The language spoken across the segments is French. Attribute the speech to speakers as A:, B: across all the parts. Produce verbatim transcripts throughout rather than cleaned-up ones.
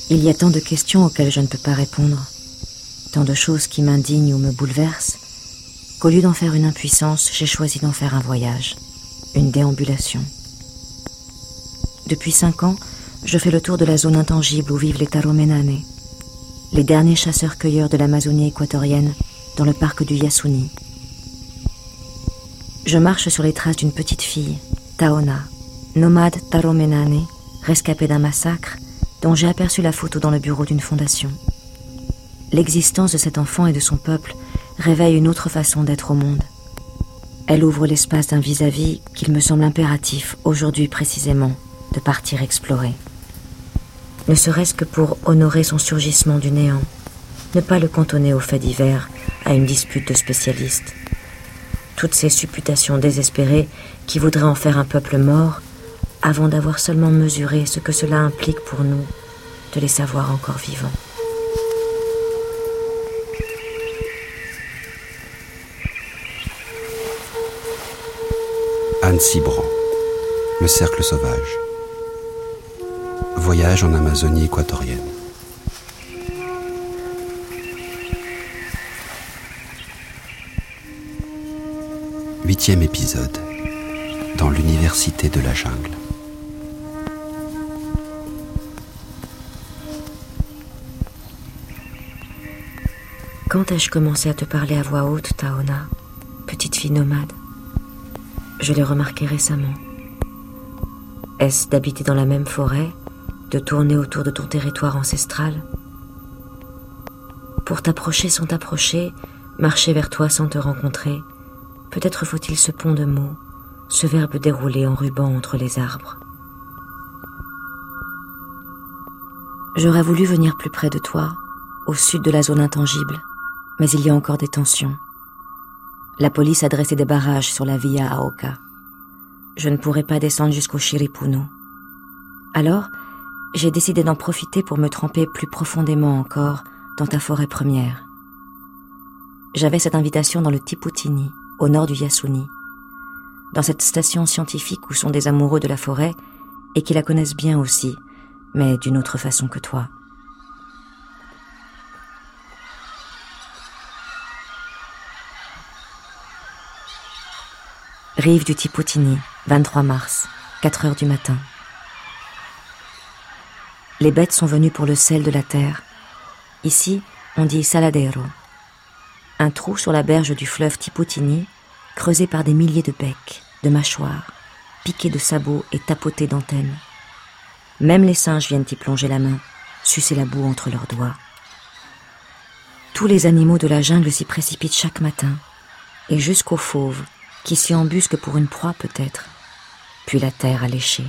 A: Il y a tant de questions auxquelles je ne peux pas répondre, tant de choses qui m'indignent ou me bouleversent, qu'au lieu d'en faire une impuissance, j'ai choisi d'en faire un voyage, une déambulation. Depuis cinq ans, je fais le tour de la zone intangible où vivent les Taromenane, les derniers chasseurs-cueilleurs de l'Amazonie équatorienne, dans le parc du Yasuni. Je marche sur les traces d'une petite fille, Taona, nomade Taromenane, rescapée d'un massacre, dont j'ai aperçu la photo dans le bureau d'une fondation. L'existence de cet enfant et de son peuple réveille une autre façon d'être au monde. Elle ouvre l'espace d'un vis-à-vis qu'il me semble impératif, aujourd'hui précisément, de partir explorer. Ne serait-ce que pour honorer son surgissement du néant, ne pas le cantonner aux faits divers, à une dispute de spécialistes. Toutes ces supputations désespérées qui voudraient en faire un peuple mort, avant d'avoir seulement mesuré ce que cela implique pour nous, de les savoir encore vivants.
B: Anne Cibran, Le cercle sauvage. Voyage en Amazonie équatorienne. Huitième épisode. Dans l'université de la jungle.
A: Quand ai-je commencé à te parler à voix haute, Taona, petite fille nomade? Je l'ai remarqué récemment. Est-ce d'habiter dans la même forêt, de tourner autour de ton territoire ancestral? Pour t'approcher sans t'approcher, marcher vers toi sans te rencontrer, peut-être faut-il ce pont de mots, ce verbe déroulé en ruban entre les arbres. J'aurais voulu venir plus près de toi, au sud de la zone intangible, mais il y a encore des tensions. La police a dressé des barrages sur la Via Aoka. Je ne pourrai pas descendre jusqu'au Chiripunu. Alors, j'ai décidé d'en profiter pour me tremper plus profondément encore dans ta forêt première. J'avais cette invitation dans le Tiputini, au nord du Yasuni, dans cette station scientifique où sont des amoureux de la forêt et qui la connaissent bien aussi, mais d'une autre façon que toi. Rive du Tiputini, vingt-trois mars, quatre heures du matin. Les bêtes sont venues pour le sel de la terre. Ici, on dit saladero. Un trou sur la berge du fleuve Tiputini, creusé par des milliers de becs, de mâchoires, piqués de sabots et tapotés d'antennes. Même les singes viennent y plonger la main, sucer la boue entre leurs doigts. Tous les animaux de la jungle s'y précipitent chaque matin, et jusqu'aux fauves, qui s'y embusquent pour une proie peut-être, puis la terre alléchée.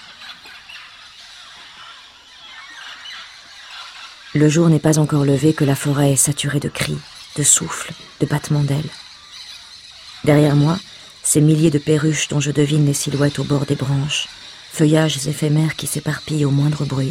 A: Le jour n'est pas encore levé que la forêt est saturée de cris, de souffles, de battements d'ailes. Derrière moi, ces milliers de perruches dont je devine les silhouettes au bord des branches, feuillages éphémères qui s'éparpillent au moindre bruit.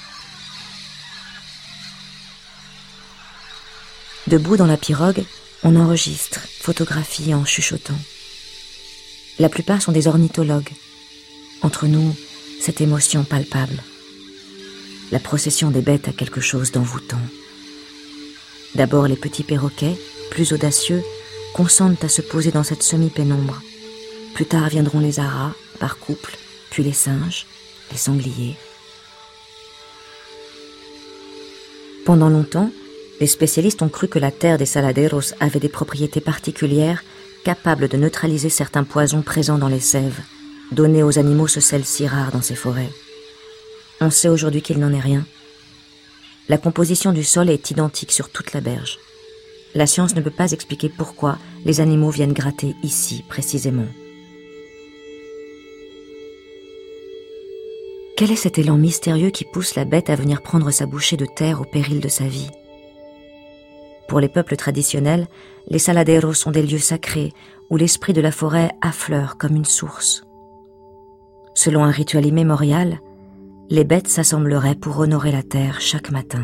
A: Debout dans la pirogue, on enregistre, photographie en chuchotant. La plupart sont des ornithologues. Entre nous, cette émotion palpable. La procession des bêtes a quelque chose d'envoûtant. D'abord les petits perroquets, plus audacieux, consentent à se poser dans cette semi-pénombre. Plus tard viendront les aras, par couple, puis les singes, les sangliers. Pendant longtemps, les spécialistes ont cru que la terre des saladeros avait des propriétés particulières capables de neutraliser certains poisons présents dans les sèves, donnés aux animaux ce sel si rare dans ces forêts. On sait aujourd'hui qu'il n'en est rien. La composition du sol est identique sur toute la berge. La science ne peut pas expliquer pourquoi les animaux viennent gratter ici, précisément. Quel est cet élan mystérieux qui pousse la bête à venir prendre sa bouchée de terre au péril de sa vie? Pour les peuples traditionnels, les saladeros sont des lieux sacrés où l'esprit de la forêt affleure comme une source. Selon un rituel immémorial, les bêtes s'assembleraient pour honorer la terre chaque matin.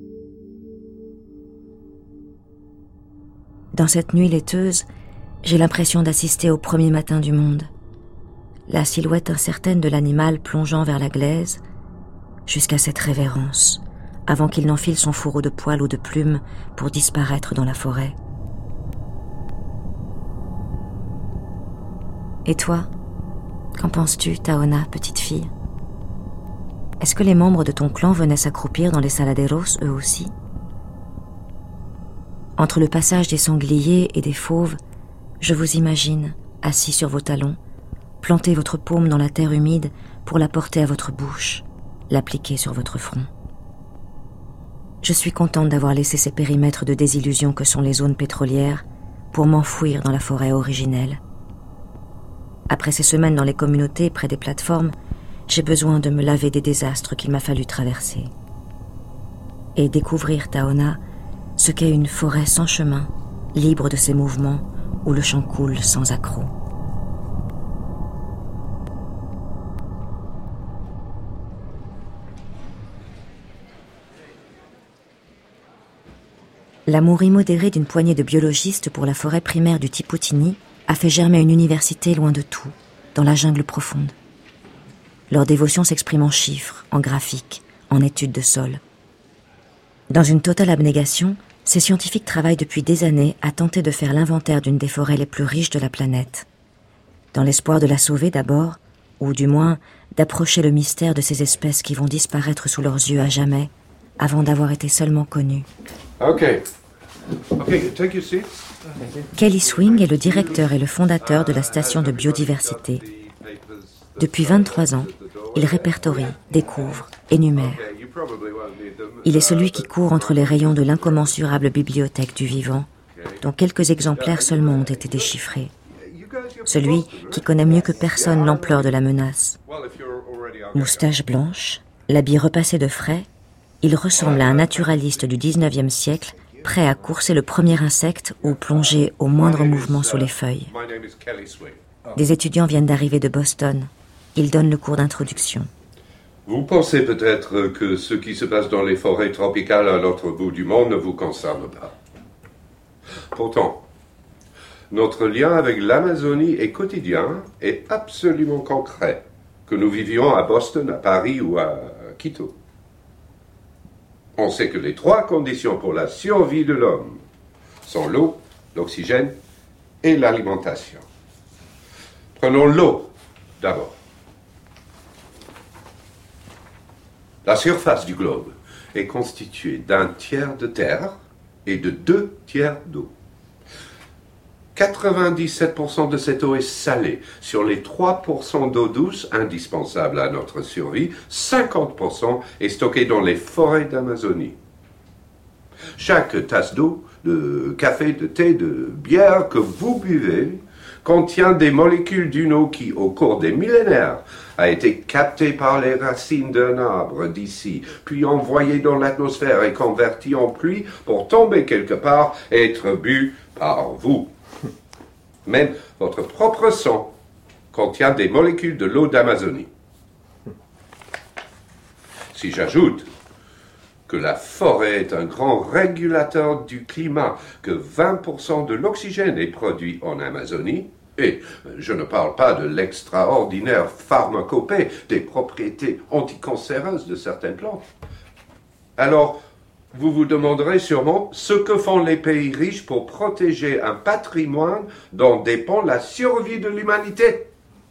A: Dans cette nuit laiteuse, j'ai l'impression d'assister au premier matin du monde. La silhouette incertaine de l'animal plongeant vers la glaise, jusqu'à cette révérence, avant qu'il n'enfile son fourreau de poils ou de plumes pour disparaître dans la forêt. Et toi, qu'en penses-tu, Taona, petite fille? Est-ce que les membres de ton clan venaient s'accroupir dans les saladeros, eux aussi? Entre le passage des sangliers et des fauves, je vous imagine, assis sur vos talons, planter votre paume dans la terre humide pour la porter à votre bouche, l'appliquer sur votre front. Je suis contente d'avoir laissé ces périmètres de désillusion que sont les zones pétrolières pour m'enfouir dans la forêt originelle. Après ces semaines dans les communautés près des plateformes, j'ai besoin de me laver des désastres qu'il m'a fallu traverser. Et découvrir, Taona, ce qu'est une forêt sans chemin, libre de ses mouvements, où le champ coule sans accroc. L'amour immodéré d'une poignée de biologistes pour la forêt primaire du Tiputini a fait germer une université loin de tout, dans la jungle profonde. Leur dévotion s'exprime en chiffres, en graphiques, en études de sol. Dans une totale abnégation, ces scientifiques travaillent depuis des années à tenter de faire l'inventaire d'une des forêts les plus riches de la planète, dans l'espoir de la sauver d'abord, ou du moins d'approcher le mystère de ces espèces qui vont disparaître sous leurs yeux à jamais, avant d'avoir été seulement connues.
C: Okay. Okay, take your seat.
A: Kelly Swing est le directeur et le fondateur de la station de biodiversité. Depuis vingt-trois ans, il répertorie, découvre, énumère. Il est celui qui court entre les rayons de l'incommensurable bibliothèque du vivant, dont quelques exemplaires seulement ont été déchiffrés. Celui qui connaît mieux que personne l'ampleur de la menace. Moustache blanche, l'habit repassé de frais, il ressemble à un naturaliste du dix-neuvième siècle, prêt à courser le premier insecte ou plonger au moindre mouvement sous les feuilles. Des étudiants viennent d'arriver de Boston. Ils donnent le cours d'introduction.
C: Vous pensez peut-être que ce qui se passe dans les forêts tropicales à l'autre bout du monde ne vous concerne pas. Pourtant, notre lien avec l'Amazonie est quotidien et absolument concret, que nous vivions à Boston, à Paris ou à Quito. On sait que les trois conditions pour la survie de l'homme sont l'eau, l'oxygène et l'alimentation. Prenons l'eau d'abord. La surface du globe est constituée d'un tiers de terre et de deux tiers d'eau. quatre-vingt-dix-sept pour cent de cette eau est salée. Sur les trois pour cent d'eau douce indispensables à notre survie, cinquante pour cent est stocké dans les forêts d'Amazonie. Chaque tasse d'eau, de café, de thé, de bière que vous buvez contient des molécules d'une eau qui, au cours des millénaires, a été captée par les racines d'un arbre d'ici, puis envoyée dans l'atmosphère et convertie en pluie pour tomber quelque part et être bue par vous. Même votre propre sang contient des molécules de l'eau d'Amazonie. Si j'ajoute que la forêt est un grand régulateur du climat, que vingt pour cent de l'oxygène est produit en Amazonie, et je ne parle pas de l'extraordinaire pharmacopée des propriétés anticancéreuses de certaines plantes, alors vous vous demanderez sûrement ce que font les pays riches pour protéger un patrimoine dont dépend la survie de l'humanité.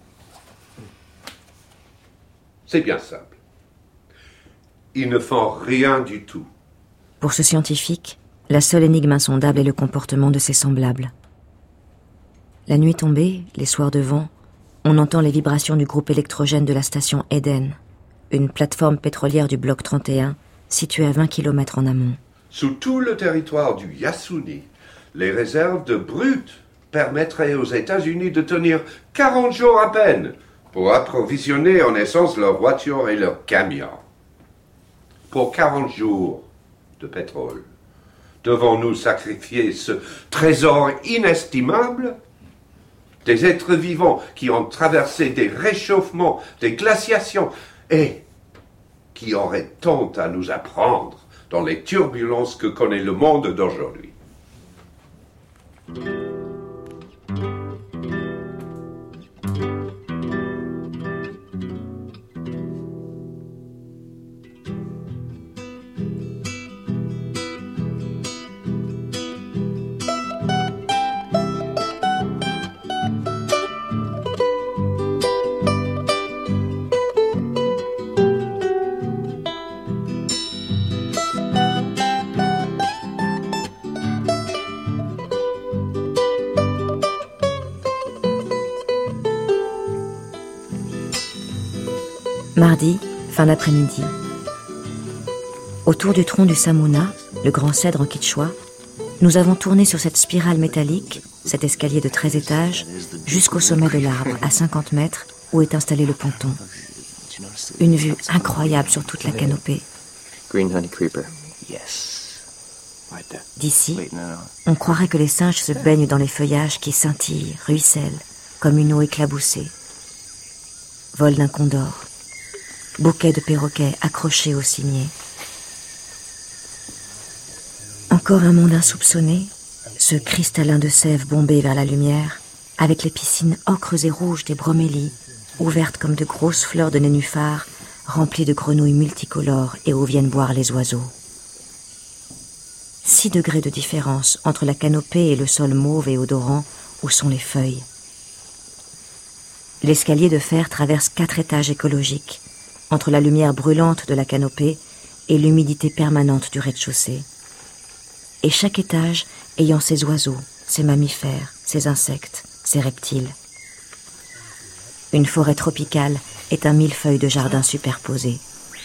C: C'est bien simple. Ils ne font rien du tout.
A: Pour ce scientifique, la seule énigme insondable est le comportement de ses semblables. La nuit tombée, les soirs de vent, on entend les vibrations du groupe électrogène de la station Eden, une plateforme pétrolière du bloc trente et un, située à vingt kilomètres en amont.
C: Sous tout le territoire du Yasuni, les réserves de brut permettraient aux États-Unis de tenir quarante jours à peine pour approvisionner en essence leurs voitures et leurs camions. Pour quarante jours de pétrole, devons-nous sacrifier ce trésor inestimable? Des êtres vivants qui ont traversé des réchauffements, des glaciations et qui auraient tant à nous apprendre dans les turbulences que connaît le monde d'aujourd'hui.
A: Mardi, fin d'après-midi. Autour du tronc du samuna, le grand cèdre en quichua, nous avons tourné sur cette spirale métallique, cet escalier de treize étages, jusqu'au sommet de l'arbre, à cinquante mètres, où est installé le ponton. Une vue incroyable sur toute la canopée.
D: Green honey creeper.
A: D'ici, on croirait que les singes se baignent dans les feuillages qui scintillent, ruissellent, comme une eau éclaboussée. Vol d'un condor, bouquet de perroquets accrochés au cimier. Encore un monde insoupçonné, ce cristallin de sève bombé vers la lumière, avec les piscines ocres et rouges des bromélies, ouvertes comme de grosses fleurs de nénuphar, remplies de grenouilles multicolores et où viennent boire les oiseaux. Six degrés de différence entre la canopée et le sol mauve et odorant où sont les feuilles. L'escalier de fer traverse quatre étages écologiques, entre la lumière brûlante de la canopée et l'humidité permanente du rez-de-chaussée. Et chaque étage ayant ses oiseaux, ses mammifères, ses insectes, ses reptiles. Une forêt tropicale est un millefeuille de jardins superposés.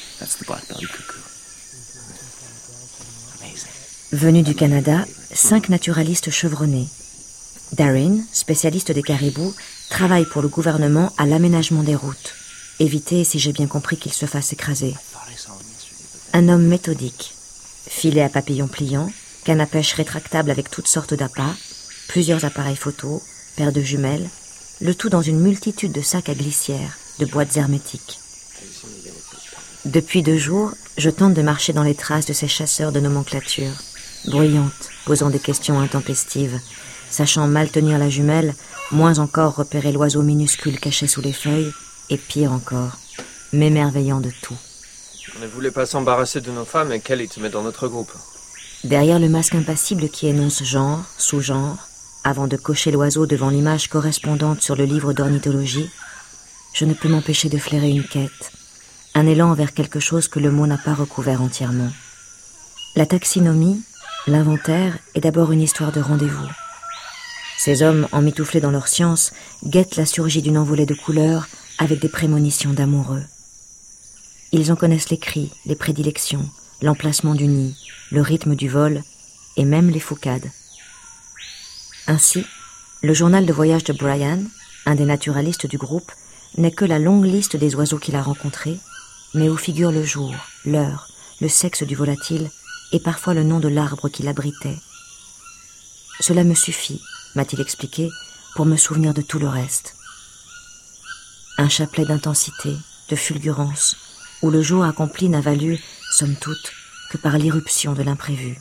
A: Venus du Canada, cinq naturalistes chevronnés. Darren, spécialiste des caribous, travaille pour le gouvernement à l'aménagement des routes. Éviter, si j'ai bien compris, qu'il se fasse écraser. Un homme méthodique. Filet à papillons pliants, canne à pêche rétractable avec toutes sortes d'appâts, plusieurs appareils photo, paires de jumelles, le tout dans une multitude de sacs à glissière, de boîtes hermétiques. Depuis deux jours, je tente de marcher dans les traces de ces chasseurs de nomenclature, bruyantes, posant des questions intempestives, sachant mal tenir la jumelle, moins encore repérer l'oiseau minuscule caché sous les feuilles, et pire encore, m'émerveillant de tout.
D: On ne voulait pas s'embarrasser de nos femmes et Kelly te met dans notre groupe.
A: Derrière le masque impassible qui énonce genre, sous-genre, avant de cocher l'oiseau devant l'image correspondante sur le livre d'ornithologie, je ne peux m'empêcher de flairer une quête, un élan vers quelque chose que le mot n'a pas recouvert entièrement. La taxinomie, l'inventaire, est d'abord une histoire de rendez-vous. Ces hommes, emmitouflés dans leur science, guettent la surgie d'une envolée de couleurs avec des prémonitions d'amoureux. Ils en connaissent les cris, les prédilections, l'emplacement du nid, le rythme du vol et même les foucades. Ainsi, le journal de voyage de Brian, un des naturalistes du groupe, n'est que la longue liste des oiseaux qu'il a rencontrés, mais où figure le jour, l'heure, le sexe du volatile et parfois le nom de l'arbre qui l'abritait. Cela me suffit, m'a-t-il expliqué, pour me souvenir de tout le reste. Un chapelet d'intensité, de fulgurance, où le jour accompli n'a valu, somme toute, que par l'irruption de l'imprévu.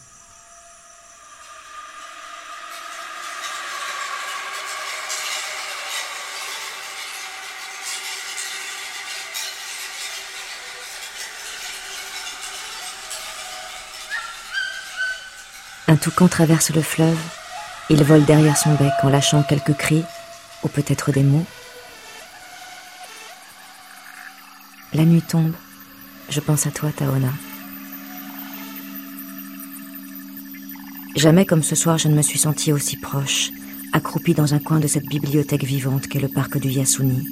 A: Un toucan traverse le fleuve, il vole derrière son bec en lâchant quelques cris, ou peut-être des mots. La nuit tombe, je pense à toi, Taona. Jamais comme ce soir je ne me suis sentie aussi proche, accroupie dans un coin de cette bibliothèque vivante qu'est le parc du Yasuni.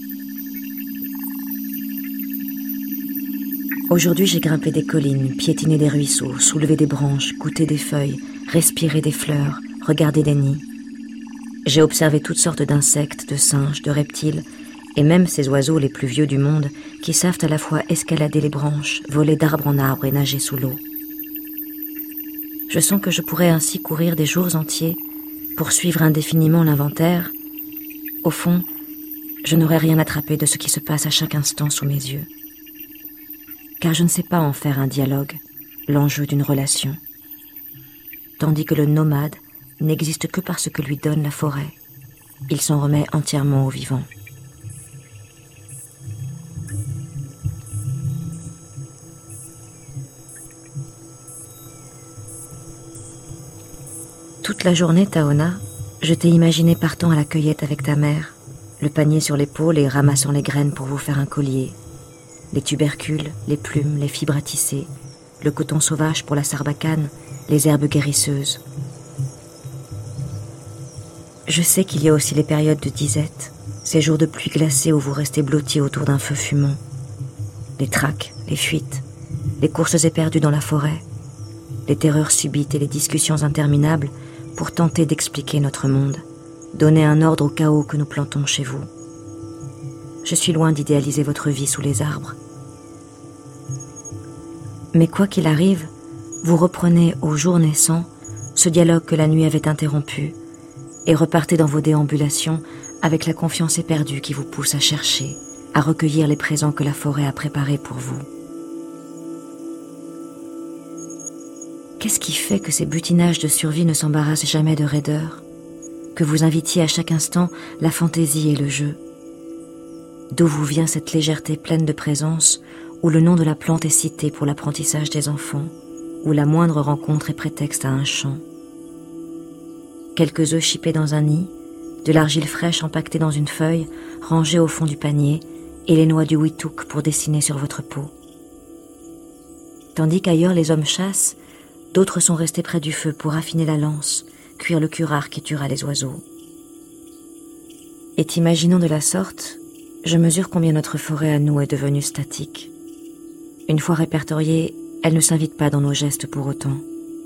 A: Aujourd'hui j'ai grimpé des collines, piétiné des ruisseaux, soulevé des branches, goûté des feuilles, respiré des fleurs, regardé des nids. J'ai observé toutes sortes d'insectes, de singes, de reptiles, et même ces oiseaux les plus vieux du monde qui savent à la fois escalader les branches, voler d'arbre en arbre et nager sous l'eau. Je sens que je pourrais ainsi courir des jours entiers pour suivre indéfiniment l'inventaire. Au fond, je n'aurais rien attrapé de ce qui se passe à chaque instant sous mes yeux. Car je ne sais pas en faire un dialogue, l'enjeu d'une relation. Tandis que le nomade n'existe que par ce que lui donne la forêt. Il s'en remet entièrement au vivant. Toute la journée, Taona, je t'ai imaginé partant à la cueillette avec ta mère, le panier sur l'épaule et ramassant les graines pour vous faire un collier. Les tubercules, les plumes, les fibres à tisser, le coton sauvage pour la sarbacane, les herbes guérisseuses. Je sais qu'il y a aussi les périodes de disette, ces jours de pluie glacée où vous restez blottis autour d'un feu fumant. les traques, les fuites, les courses éperdues dans la forêt, les terreurs subites et les discussions interminables pour tenter d'expliquer notre monde, donner un ordre au chaos que nous plantons chez vous. Je suis loin d'idéaliser votre vie sous les arbres. Mais quoi qu'il arrive, vous reprenez au jour naissant ce dialogue que la nuit avait interrompu et repartez dans vos déambulations avec la confiance éperdue qui vous pousse à chercher, à recueillir les présents que la forêt a préparés pour vous. Qu'est-ce qui fait que ces butinages de survie ne s'embarrassent jamais de raideur, que vous invitiez à chaque instant la fantaisie et le jeu? D'où vous vient cette légèreté pleine de présence où le nom de la plante est cité pour l'apprentissage des enfants, où la moindre rencontre est prétexte à un chant? Quelques œufs chippés dans un nid, de l'argile fraîche empaquetée dans une feuille, rangée au fond du panier, et les noix du witouk pour dessiner sur votre peau. Tandis qu'ailleurs les hommes chassent, d'autres sont restés près du feu pour affiner la lance, cuire le curare qui tuera les oiseaux. Et imaginant de la sorte, je mesure combien notre forêt à nous est devenue statique. Une fois répertoriée, elle ne s'invite pas dans nos gestes pour autant.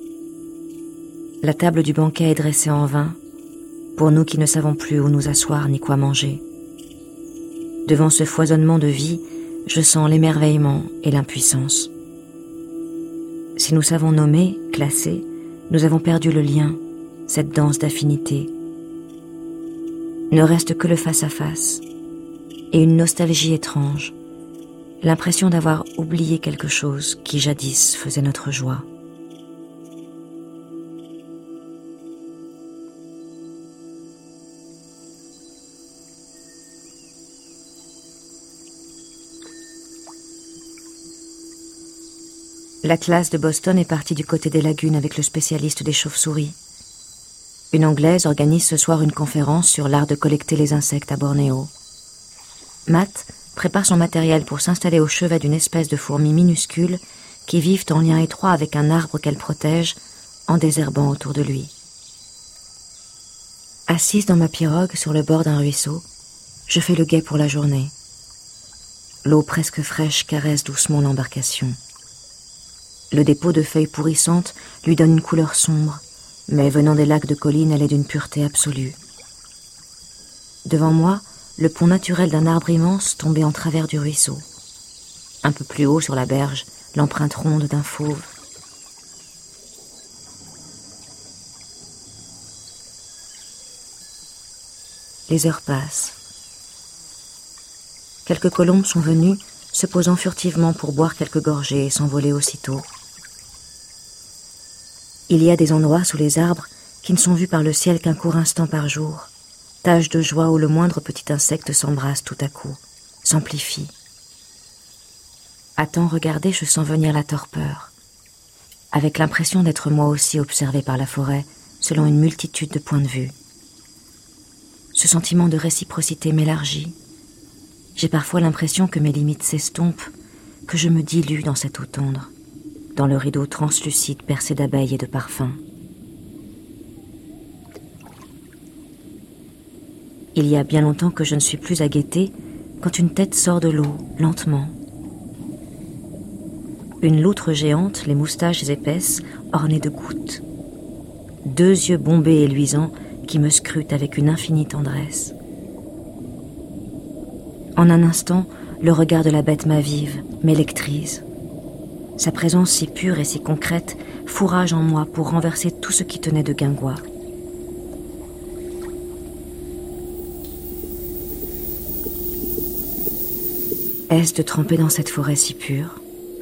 A: La table du banquet est dressée en vain, pour nous qui ne savons plus où nous asseoir ni quoi manger. Devant ce foisonnement de vie, je sens l'émerveillement et l'impuissance. Si nous savons nommer, classer, nous avons perdu le lien, cette danse d'affinité. Ne reste que le face-à-face et une nostalgie étrange, l'impression d'avoir oublié quelque chose qui jadis faisait notre joie. L'Atlas de Boston est parti du côté des lagunes avec le spécialiste des chauves-souris. Une Anglaise organise ce soir une conférence sur l'art de collecter les insectes à Bornéo. Matt prépare son matériel pour s'installer au chevet d'une espèce de fourmi minuscule qui vivent en lien étroit avec un arbre qu'elle protège en désherbant autour de lui. Assise dans ma pirogue sur le bord d'un ruisseau, je fais le guet pour la journée. L'eau presque fraîche caresse doucement l'embarcation. Le dépôt de feuilles pourrissantes lui donne une couleur sombre, mais venant des lacs de collines, elle est d'une pureté absolue. Devant moi, le pont naturel d'un arbre immense tombé en travers du ruisseau. Un peu plus haut sur la berge, l'empreinte ronde d'un fauve. Les heures passent. Quelques colombes sont venues, se posant furtivement pour boire quelques gorgées et s'envoler aussitôt. Il y a des endroits sous les arbres qui ne sont vus par le ciel qu'un court instant par jour, taches de joie où le moindre petit insecte s'embrasse tout à coup, s'amplifie. À tant regarder, je sens venir la torpeur, avec l'impression d'être moi aussi observé par la forêt, selon une multitude de points de vue. Ce sentiment de réciprocité m'élargit. J'ai parfois l'impression que mes limites s'estompent, que je me dilue dans cette eau tendre, dans le rideau translucide percé d'abeilles et de parfums. Il y a bien longtemps que je ne suis plus à guetter quand une tête sort de l'eau, lentement. Une loutre géante, les moustaches épaisses, ornées de gouttes. Deux yeux bombés et luisants qui me scrutent avec une infinie tendresse. En un instant, le regard de la bête m'avive, m'électrise. Sa présence si pure et si concrète fourrage en moi pour renverser tout ce qui tenait de guingois. Est-ce de tremper dans cette forêt si pure?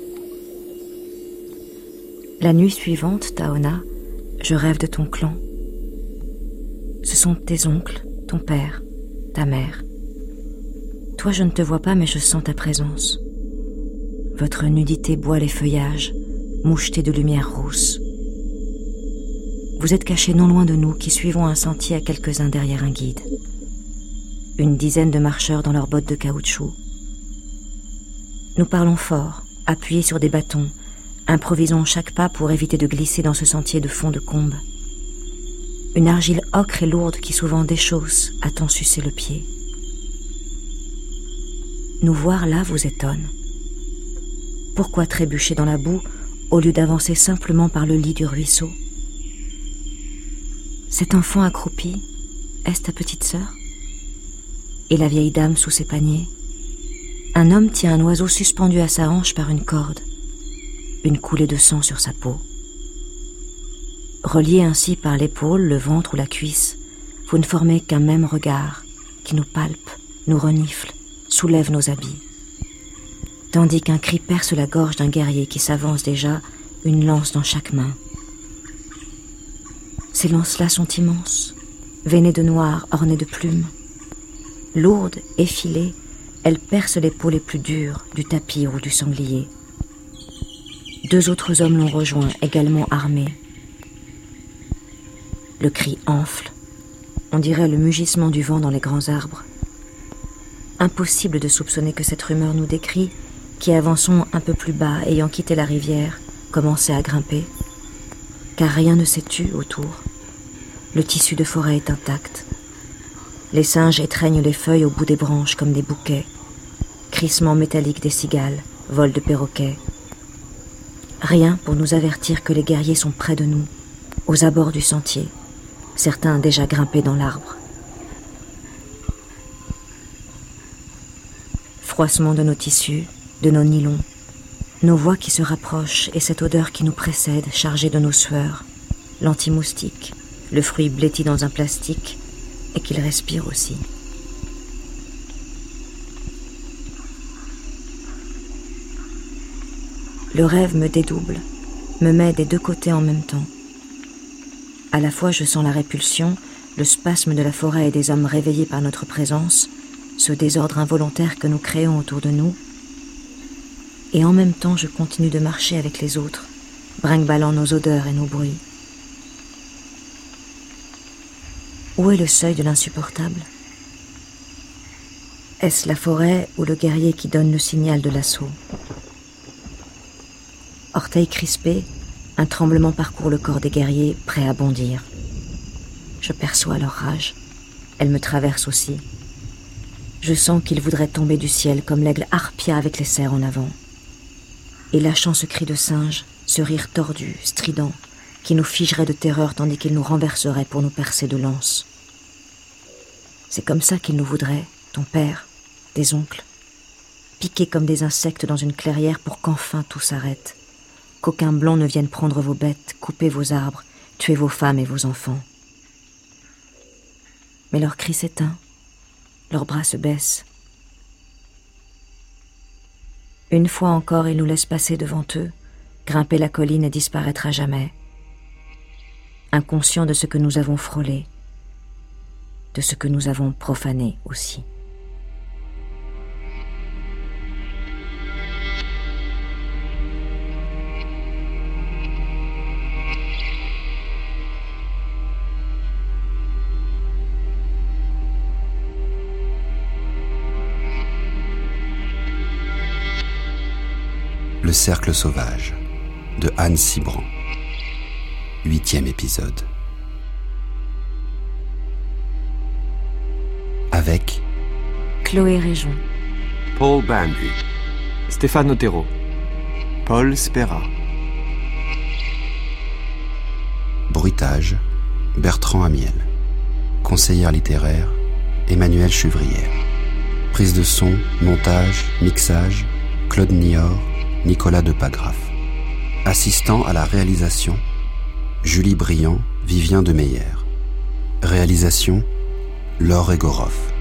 A: La nuit suivante, Taona, je rêve de ton clan. Ce sont tes oncles, ton père, ta mère. Toi, je ne te vois pas, mais je sens ta présence. Votre nudité boit les feuillages, mouchetés de lumière rousse. Vous êtes cachés non loin de nous, qui suivons un sentier à quelques-uns derrière un guide. Une dizaine de marcheurs dans leurs bottes de caoutchouc. Nous parlons fort, appuyés sur des bâtons, improvisons chaque pas pour éviter de glisser dans ce sentier de fond de combe. Une argile ocre et lourde qui souvent déchausse à t'en sucer le pied. Nous voir là vous étonne. pourquoi trébucher dans la boue au lieu d'avancer simplement par le lit du ruisseau? Cet enfant accroupi, est-ce ta petite sœur? Et la vieille dame sous ses paniers? Un homme tient un oiseau suspendu à sa hanche par une corde, une coulée de sang sur sa peau. Reliés ainsi par l'épaule, le ventre ou la cuisse, vous ne formez qu'un même regard qui nous palpe, nous renifle, soulève nos habits. Tandis qu'un cri perce la gorge d'un guerrier qui s'avance déjà, une lance dans chaque main. Ces lances-là sont immenses, veinées de noir, ornées de plumes. Lourdes, effilées, elles percent les peaux les plus dures du tapir ou du sanglier. Deux autres hommes l'ont rejoint, également armés. Le cri enfle. On dirait le mugissement du vent dans les grands arbres. Impossible de soupçonner que cette rumeur nous décrit, qui avançons un peu plus bas, ayant quitté la rivière, commençait à grimper. Car rien ne s'est tu autour. Le tissu de forêt est intact. Les singes étreignent les feuilles au bout des branches comme des bouquets. Crissement métallique des cigales, vol de perroquets. Rien pour nous avertir que les guerriers sont près de nous, aux abords du sentier, certains déjà grimpés dans l'arbre. Froissement de nos tissus, de nos nylons, nos voix qui se rapprochent et cette odeur qui nous précède, chargée de nos sueurs, l'anti-moustique, le fruit bléti dans un plastique et qu'il respire aussi. Le rêve me dédouble, me met des deux côtés en même temps. À la fois je sens la répulsion, le spasme de la forêt et des hommes réveillés par notre présence, ce désordre involontaire que nous créons autour de nous, et en même temps je continue de marcher avec les autres, brinque-ballant nos odeurs et nos bruits. Où est le seuil de l'insupportable? Est-ce la forêt ou le guerrier qui donne le signal de l'assaut? Orteils crispés, un tremblement parcourt le corps des guerriers, prêts à bondir. Je perçois leur rage. Elle me traverse aussi. Je sens qu'ils voudraient tomber du ciel comme l'aigle harpia avec les cerfs en avant. Et lâchant ce cri de singe, ce rire tordu, strident, qui nous figerait de terreur tandis qu'il nous renverserait pour nous percer de lances. C'est comme ça qu'ils nous voudraient, ton père, tes oncles, piqués comme des insectes dans une clairière pour qu'enfin tout s'arrête, qu'aucun blanc ne vienne prendre vos bêtes, couper vos arbres, tuer vos femmes et vos enfants. Mais leur cri s'éteint, leurs bras se baissent. Une fois encore, ils nous laissent passer devant eux, grimper la colline et disparaître à jamais. Inconscients de ce que nous avons frôlé, de ce que nous avons profané aussi.
B: Le cercle sauvage de Anne Cibran. Huitième épisode. Avec
A: Chloé Réjon,
C: Paul Bandy,
D: Stéphane Otero,
E: Paul Spera.
B: bruitage, Bertrand Amiel. Conseillère littéraire, Emmanuelle Chevrière. Prise de son, montage, mixage, Claude Niort, Nicolas Depagraf. Assistant à la réalisation, Julie Briand, Vivien de Meyer. Réalisation, Laure Egorov.